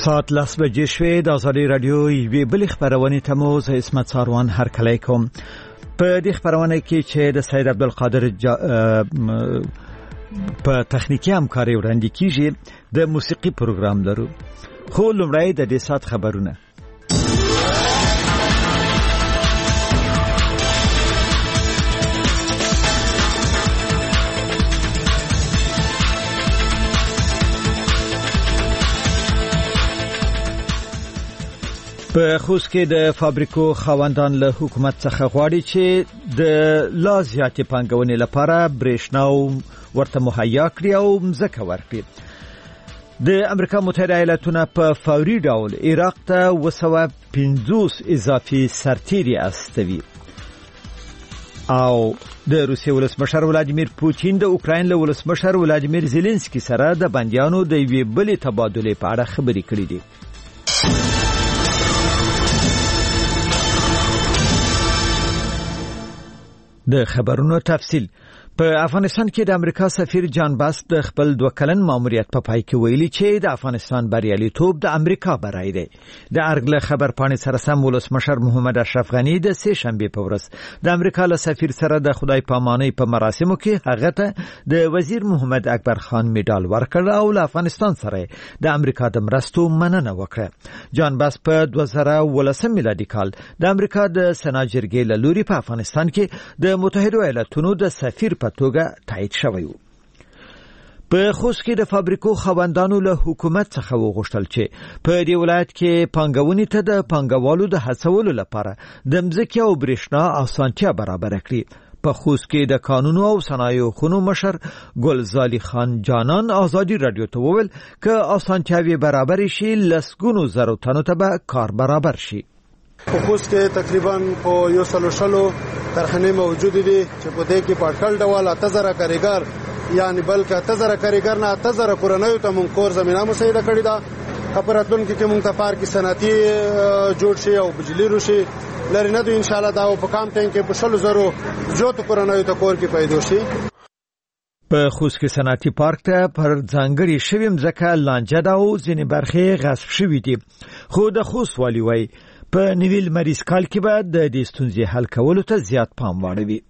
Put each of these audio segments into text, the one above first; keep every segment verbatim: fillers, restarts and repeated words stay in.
ساعت لس بجې شوې. د ازادي رادیو یوې بلې خپرونې ته مو زه عصمت ساروان هرکلی کوم. په دې خپرونه کې چې د سید عبدالقادر جا... په تخنیکی همکاري وړاندې کیږي د موسیقي پروګرام لرو. خو لومړی د دې ساعت خبرونه. په خوست کې د فابریکو خاوندان له حکومت څخه غواړي چې د لا زیاتې پانګونې لپاره برېښنا ورته مهیا کړي او مځکه ورکړي. د امریکا متحده ایالاتونه په فوري ډول عراق ته اوه سوه پنځوس اضافي سرتیري استوي. او د روسیې ولسمشر ولادیمیر پوتین د اوکراین له ولسمشر ولادیمیر زيلنسکي سره د بندیانو د یوې بلې تبادلې په اړه خبرې کړې دي. د خبرونو تفصیل. په افغانستان کې د امریکا سفیر جان باس د خپل دوه کلن ماموریت په پای کې ویلي چې د افغانستان بریالیتوب د امریکا برای دی. د ارګله خبر پاڼې سره سم ولسمشر محمد اشرف غنی د سه شنبه په ورځ د امریکا له سفیر سره د خدای پامانۍ په مراسمو کې هغه ته د وزیر محمد اکبر خان میډال ورکړ او له افغانستان سره د امریکا د مرستو مننه وکړه. جان باس په دوه زره ولسم میلادي کال د امریکا د سنا جرګې له لوري په افغانستان کې د متحده ایالاتونو د سفیر په توګه تایید شوی و. په خوست کې د فابریکو خاوندانو له حکومت څخه وغوښتل چې په دې ولایت کې پانګونې ته د پانګوالو د هڅولو لپاره د مځکې او برېښنا اسانتیا برابر کړي. په خوست کې د قانون او صنایعو خونو مشر ګلزالي خان جانان ازادي رادیو ته وویل چې اسانتیاوي برابر شي لسګونو زرو تنو ته به کار برابر شي. په خوست کې تقریبا په یو سلو شلو کارخانې موجود دي چې په دې کې په اټکل ډول اته زره کاریګر یعنی بلکې اته زره کاریګر نه اته زره کورنیو ته مونږ کور زمينه مساعده کړې ده. خبراتون کې مونږ ته پارک صنعتي جوړ شي او بجلی روشي لري نه دوی ان شاء الله دا په کام ټینګ کې په شلو زرو زیات کورنیو ته کور کې پیدا شي. په خوست کې صنعتي پارک ته پر ځانګړي شوی مځکه لانجه ده او ځینې برخې غصب شوې دي. خو د خوست والی وایي په نویل مریض کال کې به د دې ستونزې حل کولو ته زیات پام واړوي.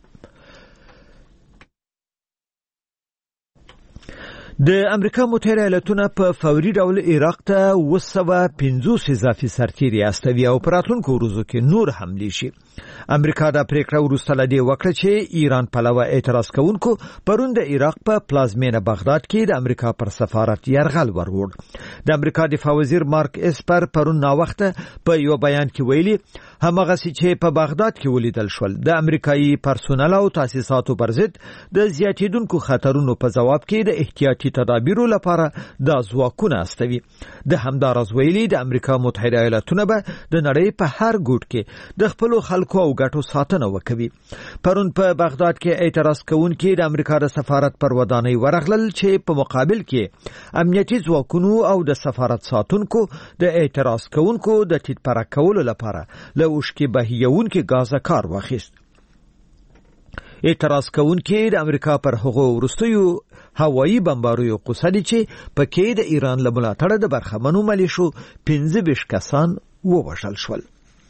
د امریکا متحده ایالاتونه په فوري ډول عراق ته اوه سوه پنځوس اضافي سرتیري استوي او په راتلونکو ورځو کې نور حملې شي. امریکا دا پریکړه وروسته له دې وکړه چې ایران پلوه اعتراض کوونکو پرون د عراق په پلازمینه بغداد کې د امریکا پر سفارت یرغل وروړ. د امریکا دفاع وزیر مارک اسپر پرون ناوخته په یو بیان کې ویلي همغه چې په بغداد کې ولیدل شول د امریکایي پرسونل او تاسیساتو پر ضد د زیاتیدونکو خطرونو په جواب کې د احتیاطي تدابیرو لپاره د ځواکونه استوي. د همدارز ویلي د امریکا متحده ایالاتونه به د نړۍ په هر ګوټ کې د خپل خلکو او ګټو ساتنه وکوي. پرون په بغداد کې اعتراض کوونکي د امریکا د سفارت پر ودانۍ ورغلل چې په مقابل کې امنیتي ځواکونو او د سفارت ساتونکو د اعتراض کوونکو د ټیټ پرک کولو لپاره له اوښکې بهیونکي غازه کار واخیست. اعتراض کوونکي د امریکا پر هغو وروستیو هوایي بمباریو قصه دي چې پکې د ایران له ملاتړه د برخمنو ملیشو پنځه ویشت کسان ووژل شول.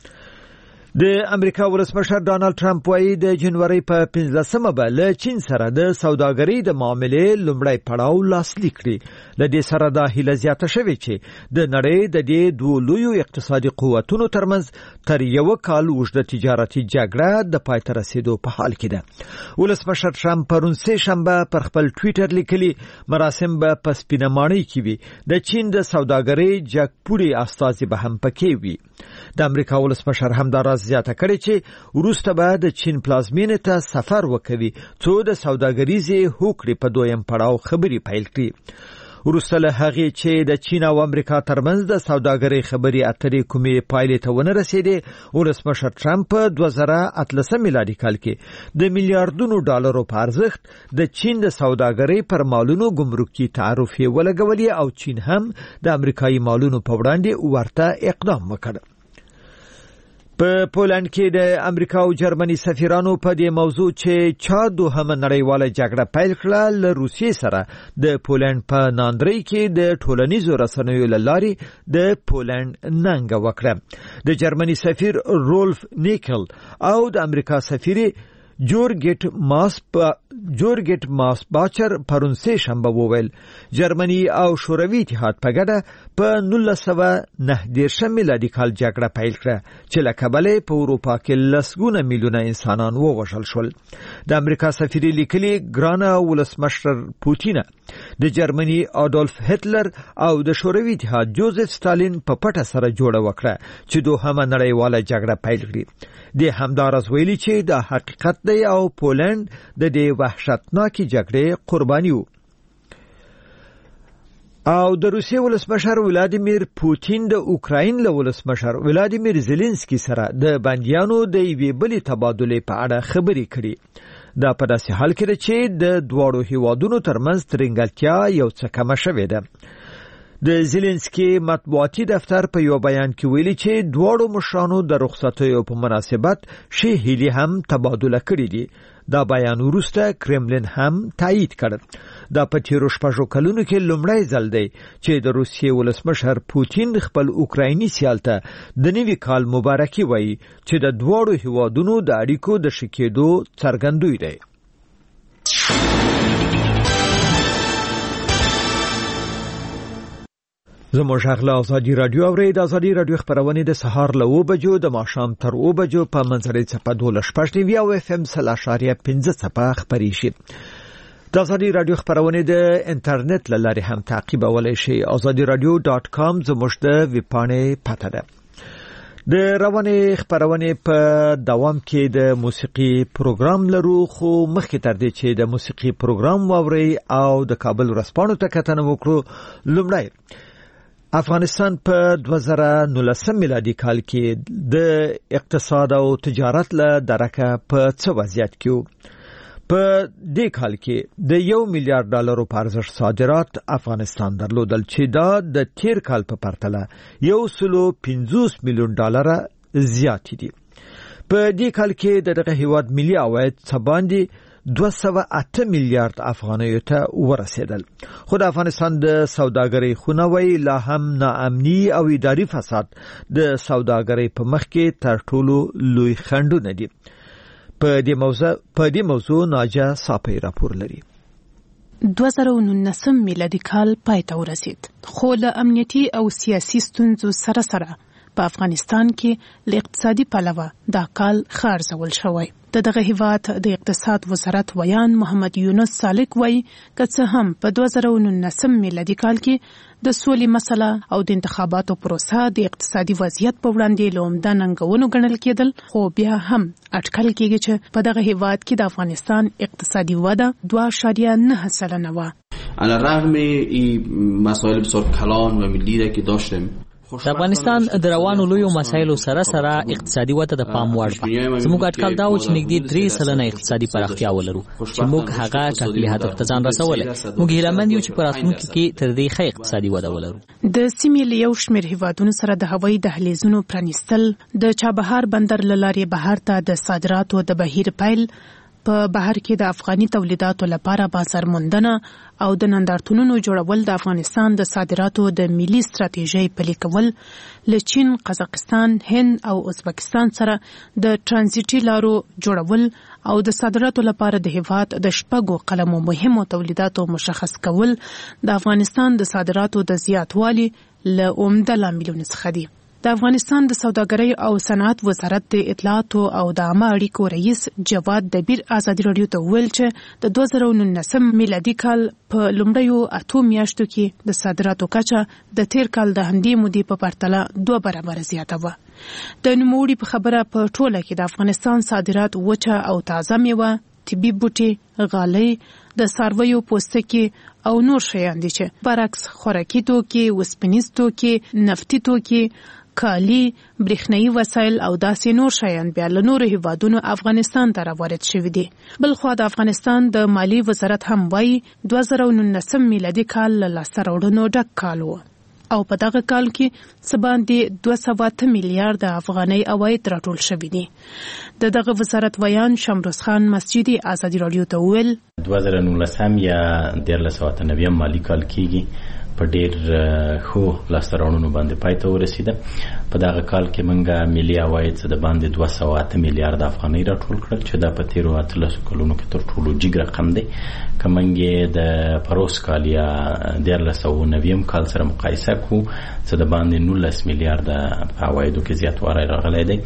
د امریکا ولسمشر ډانلډ ټرمپ وايي د جنوري په پنځلسمه به له چین سره د سوداګرۍ د معاملې لومړی پړاو لاسلیک کړي. له دې سره دا هیله زیاته شوې چې د نړۍ د دې دوه لویو اقتصادي قوتونو ترمنځ تر یو کال اوږده تجارتي جګړه د پای ته رسیدو په حال کې ده. ولسمشر ټرمپ پرون سه شنبه پر خپل ټویټر لیکلي مراسم به په سپینمانۍ کې وي. د چین د سوداګرۍ جګپوړي استازي به هم پکې وي. د امریکا ولسمشر همدارس زیاته کړې چې وروسته به د چین پلازمینې ته سفر وکوي څو د سوداګریزې هوکړې په دویم پړاو خبرې پیل کړي. وروسته له هغې چې د چین او امریکا ترمنځ د سوداګرۍ خبرې اترې کومې پایلې ته ونه رسېدې، ولسمشر ټرمپ په دوه زره اتلسم میلادي کال کې د میلیارډونو ډالرو په ارزښت د چین د سوداګرۍ پر مالونو ګمرکي تعرفې ولګولې او چین هم د امریکایي مالونو په وړاندې ورته اقدام وکړ. په پولند کې د امریکا او جرمني سفیرانو په دې موضوع چې چا دوهمه نړیواله جګړه پیل کړه له روسیې سره د پولند په ناندرۍ کې د ټولنیزو رسنیو له لارې د پولند ننګه وکړه. د جرمني سفیر رولف نیکل او د امریکا سفیر جورګټ ماس جورګټ ماس باچر پرون سه شنبه وویل جرمني او شوروي اتحاد په ګډه په نولس سوه نهه دېرشم میلادي کال جګړه پیل کړه چې له کبله په اروپا کې لسګونه میلیونه انسانان ووژل شول. د امریکا سفیر لیکلي ګرانه ولسمشر پوتین د جرمني اډولف هټلر او د شوروي اتحاد جوزف ستالین په پټه سره جوړه وکړه چې دوهمه نړیواله جګړه پیل کړي. د همدارس ویلي چې د حقیقت دی او پولند د دې وحشتناکي جګړې قرباني وو. او د روسیې ولسمشر ولادیمیر پوتین د اوکراین له ولسمشر ولادیمیر زيلنسکي سره د بنديانو د یوې بلې تبادلې په اړه خبرې کړې. دا په داسې حال کې چې د دواړو هیوادونو ترمنځ ترنګلتیا یو څه کمه شوې ده. د زيلنسکي مطبوعاتي دفتر په یو بیان کې ویلي چې دواړو مشرانو د رخصتیو په مناسبت شی هیلي هم تبادله کړې دي. دا بیان وروسته کرملین هم تایید کړ. دا په تیرو شپږو کلونو کې لومړی ځل دی چې د روسیې ولسمشر پوتین خپل اوکرایني سیال ته د نوي کال مبارکي وایي چې د دواړو هیوادونو د اړیکو د ښه کېدو څرګندوی دی. زموږ غلا ازادي رادیو اوري د ازادي رادیو خبرونه د سهار له و بجو د ماښام تر و بجو په منځري چپه دوله شپږ نیو او اف ام سلاشاریا پنځه چپه خبري شي. د ازادي رادیو خبرونه د انټرنیټ لاري هم تعقیبولای شي. ازادي رادیو ډاټ کام زموږ د ویبپاڼې پته ده. د رواني خبرونه په دوام کې د موسیقي پروګرام لرو خو مخکې تر دې چې د موسیقي پروګرام ووري او د کابل ورسپانو ته کتنه وکړو لومړی افغانستان په دوه زره نولسم میلادي کال کې د اقتصاد او تجارت له درکه په څه وضعیت کې په دې کال کې د یو میلیارډ ډالرو په ارزښت صادرات افغانستان درلودل چې دا د تیر کال په پرتله یو سلو پنځوس میلیون ډالر زیات دي. په دې کال کې دغه هیواد ملي عواید څه باندې دوه سوه اته میلیارډ افغانیو ته ورسېدل. خو د افغانستان د سوداګرۍ خونوي لا هم ناامني او اداري فساد د سوداګرۍ په مخ کې تر ټولو لوی خنډونه دي. په دې موضوع په دې موضوع ناجا صاپي راپور لري. دوه زره نولسم میلادي کال پای ته ورسید خو له امنیتي او سیاسي ستونزو سره سره په افغانستان کې له اقتصادي پلوه دا کال خارزول شوی. د دغه هیواد د اقتصاد وزارت ویان محمد یونس سالک وایي که څه هم په دوه زره نولسم میلادي کال کې د سولې مسله او د انتخاباتو پروسه د اقتصادي وضعیت په وړاندې له عمده ننګونو ګڼل کېدل خو بیا هم اټکل کېږي چې په دغه هیواد کې د افغانستان اقتصادي وده دوه اعشاریه نه سلنه وه. علی الرغم این مسائل بسیار کلان و ملی را که داشتیم د افغانستان د روانو لویو مسایلو سره سره اقتصادي وده د پام وړ ده. زموږ اټکل دا و چې نږدې درې سلنه اقتصادي پراختیا ولرو چې موږ هغه ټاکلي هدف ته ځان رسولی. موږ هیلهمند یو چې په راتلونکي کې تر دې ښه اقتصادي وده ولرو. د سیمې له یو شمېر هیوادونو سره د هوایي دهلیزونو پرانیستل، د چابهار بندر له لارې بهر ته د صادراتو د بهیر پیل، په بهر کې د افغاني تولیداتو لپاره بازار موندنه او د نندارتونونو جوړول د افغانستان د صادراتو د ملي ستراتیژۍ پلي کول، له چین، قزاقستان، هند او ازبکستان سره د ترانزیټي لارو جوړول او د صادراتو لپاره د هیواد د شپږو قلمو مهمو تولیداتو مشخص کول د افغانستان د صادراتو د زیاتوالي له عمده لاملونو څخه دي. د افغانستان د سوداګرۍ او صنعت وزارت د اطلاعاتو او د عامه اړیکو رئیس جواد دبیر ازادي رادیو ته ویل چې د دوه زره نولسم میلادي کال په لومړیو اتو میاشتو کې د صادراتو کچه د تیر کال د همدې مودې په پرتله دوه برابره زیاته وه. د نوموړي په خبره په ټوله کې د افغانستان صادرات وچه او تازه میوه، طبي بوټي، غالۍ، د څارویو پوستکي او نور شیان دي چې برعکس خوراکي توکي، وسپنیز توکي، نفتي توکي، کالی، برېښنايي وسایل او داسې نور شیان بیا له نورو هیوادونو افغانستان ته راوارد شوي دي. بل خوا د افغانستان د مالی وزارت هم وایي دوه زره نولسم میلادي کال له لاسته راوړنو ډک کال و. او په دغه کال کې سباندې دوه سوه اته میلیارډ افغانۍ عواید راټول شوي دي. د دغه وزارت ویان شمروز خان مسجدي ازادي رادیو ته وویل دوه زره نولسم یا دیارلس سوه اته نوي مالي کال کېږي په ډېر ښو لاسته راوړنو باندې پای ته ورسېده. په دغه کال کې موږ ملي عواید څه د باندې دوه سوه اته میلیارډ افغانۍ راټول کړل چې دا په تېرو اتلسو کلونو کې تر ټولو جګ رقم دی. که موږ یې د پروس کال یا دیارلس سوه نویم کال سره مقایسه کړو څه د باندې نولس میلیارډه په عوایدو کې زیاتوالی راغلی دی.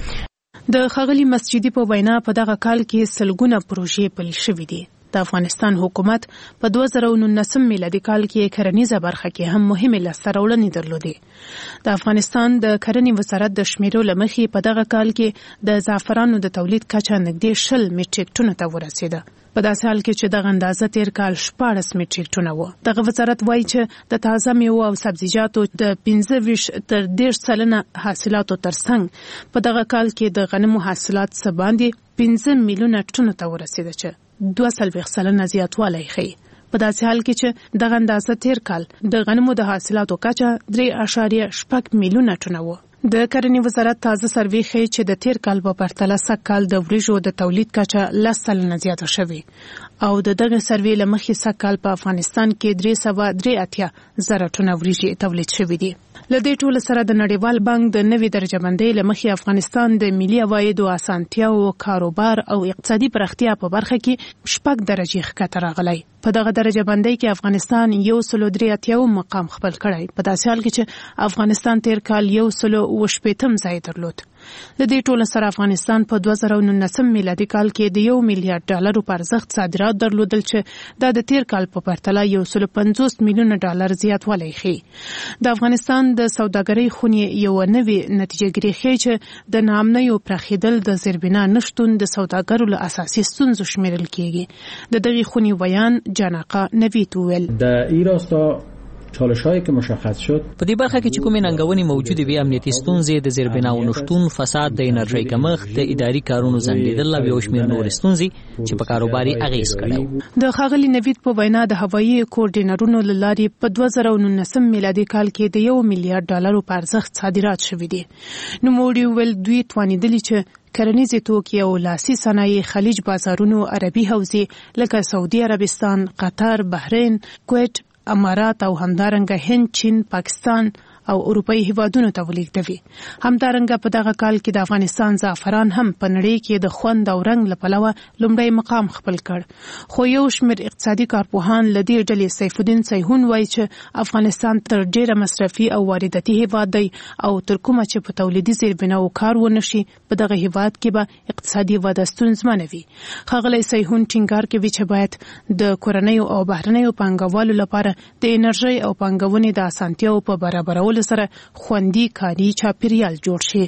د ښاغلي مسجدي په وینا په دغه کال کې سلګونه پروژې پلي شوي دي. د افغانستان حکومت په دوه زره نولسم میلادي کال کې کرنیزه برخه کې هم مهمه لاسته راوړنې درلودې. د افغانستان د کرنې وزارت د شمیرو له مخې په دغه کال کې د زعفرانو د تولید کچه نږدې شل میټریک ټنو ته ورسېده. په داسې حال کې چې دغه اندازه تیر کال شپاړس میټریک ټنه وه. دغه وزارت وایي چې د تازه میوو او سبزیجاتو د پنځه ویشت تر دېرش سلنه حاصلاتو ترڅنګ په دغه کال کې د غنمو حاصلات څه باندې پنځه میلیونه ټنو ته ورسېده چې دوه څلوېښت سلنه زیاتوالی ښیي. په داسې حال کې چې دغه اندازه تیر کال د غنمو د حاصلاتو کچه درې اعشاریه شپږ میلیونه ټنه وه. د کرنې وزارت تازه سروې ښیي چې د تیر کال په پرتله سږ کال د وریژو د تولید کچه لس سلنه زیاته شوې او د دغه سروې له مخې سږ کال په افغانستان کې درې سوه درې اتیا زره ټنه وریژې تولید شوې دي. له دې ټولو سره د نړیوال بانک د نوې درجه بندۍ له مخې افغانستان د ملي عوایدو اسانتیاو کاروبار او اقتصادي پراختیا په برخه کې شپږ درجې ښکته راغلی. په دغه درجه بندۍ کې افغانستان یو سلو درې اتیاوم مقام خپل کړی په داسې حال کې چې افغانستان تیر کال یو سلو اوه شپېتم ځای درلود. له دې ټولو سره افغانستان په دوه زره نولسم میلادي کال کې د یو میلیارډ ډالرو په ارزښت صادرات درلودل چې دا د تیر کال په پرتله یو سلو پنځوس میلیونه ډالر زیاتوالی ښیي. د افغانستان د سوداګرۍ خونې یوه نوې نتیجهګیري ښیي چې د ناامنیو پراخېدل د زیربنا نشتون د سوداګرو له اساسي ستونزو شمیرل کېږي. د دغې خونې ویان جاناقه نوید وویل د این راستا چالش‌هایی که مشخص شد په دې برخه کې چې کومې ننګونې موجودې وي امنیتي ستونزې د زیربناو نشتون فساد د انرژۍ کمښت د اداري کارونو ځنډېدل او یو شمېر نورې ستونزې چې په کاروبار یې اغېز کړی. د ښاغلي نوید په وینا د هوایي کوډینرونو له لارې په دوه زره نولسم میلادي کال کې د یو میلیارډ ډالرو په ارزښت صادرات شوي دي. نوموړي وویل دوی توانېدلي چې کرنیزې توکي او لاسي صنایع خلیج بازارونو عربي حوزې لکه سعودي عربستان، قطر، بحرین، کویت، امارات او همدارنګه هند، چین، پاکستان او اروپאי هیوادونو ته ولېږدوي. همدارنګه په دغه کال کې د افغانستان زعفران هم په نړۍ کې د خوند او رنګ له پلوه لومړی مقام خپل کړ. خو یو شمېر اقتصادي کارپوهان له دې ډلې سیف الدین سیهون وایي چې افغانستان تر ډېره مصرفي او وارداتي هیواد دی او تر کومه چې په تولیدي زیربناو کار ونه شي په دغه هیواد کې به اقتصادي وده ستونزمنه وي. ښاغلی سیهون ټینګار کوي چې باید د کورنیو او بهرنیو پانګوالو لپاره د انرژۍ او پانګونې د اسانتیاو په برابرولو سره خوندي کاري چاپیریال جوړ شي.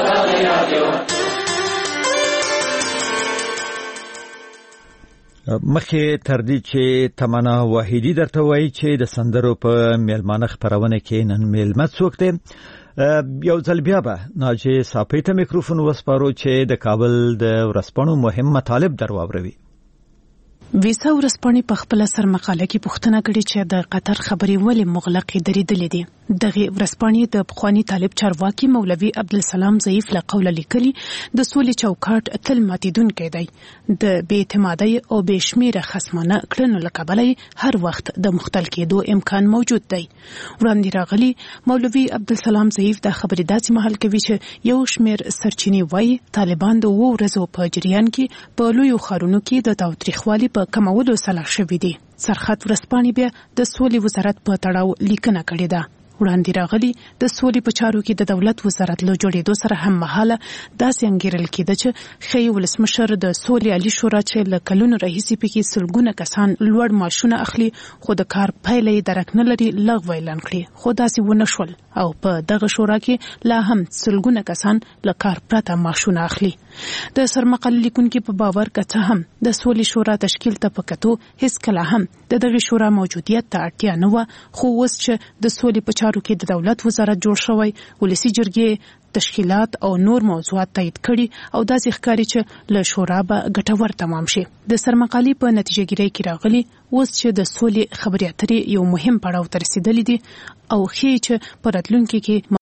مخې تر دې چې تمنا واحدی درته وایي چې د سندرو په میلمانه خبرونه کې نن میلمه څوک دی. یو ځل بیا به ناجی صاحب ته میکروفون وسپارو چې د کابل د ورځپاڼو مهم مطالب درواوروي. ویسا ورځپاڼې په خپل سر مقاله کې پوښتنه کړې چې د قطر خبرې ولې مغلقې درېدلې دي. دغه ورځپاڼې د پخوانی طالب چارواکي مولوي عبدالسلام ضعیف له قوله لیکلي د سولې چوکاټ تل ماتیدونکی دی. د بې اعتمادۍ او بې شمیره خصمانه کړنو له کبله هر وخت د مختل کېدو امکان موجود دی. وړاندې راغلي مولوي عبدالسلام ضعیف د خبرې داسې مهال کوي چې یو شمیر سرچینې وایي طالبان د اوو ورځو په جریان کې په لویو ښارونو کې د تاوتریخوالي په کمولو سلا شوي دي. سرحد ورځپاڼې بیا د سولې وزارت په تړاو لیکنه کړې ده. وړاندې راغلي د سولې په چارو کې د دولت وزارت له جوړېدو سره هم مهاله داسې انګیرل کېده چې ښایي ولسمشر د سولې عالي شورا چې له کلونو راهیسې پکې سلګونه کسان لوړ معاشونه اخلي خو د کار پایله یې درک نه لري لغوه اعلان کړي. خو داسې ونه شول او په دغه شورا کې لا هم سلګونه کسان له کار پرته معاشونه اخلي. د سرمقاله لیکونکي په باور که څه هم د سولې شورا تشکیل ته په کتو هیڅکله هم د دغه شورا موجودیت ته اړتیا نه وه. خو اوس چې د سولې په چارو کې د دولت وزارت جوړ شوی ولسی جرګې تشکیلات او نور موضوعات تایید کړي او داسې ښکاري چې له شورا به ګټور تمام شي. د سرمقالې په نتیجه ګیرۍ کې راغلي اوس چې د سولې خبرې اترې یو مهم پړاو ته رسیدلې دي او ښیي چې په راتلونکي کې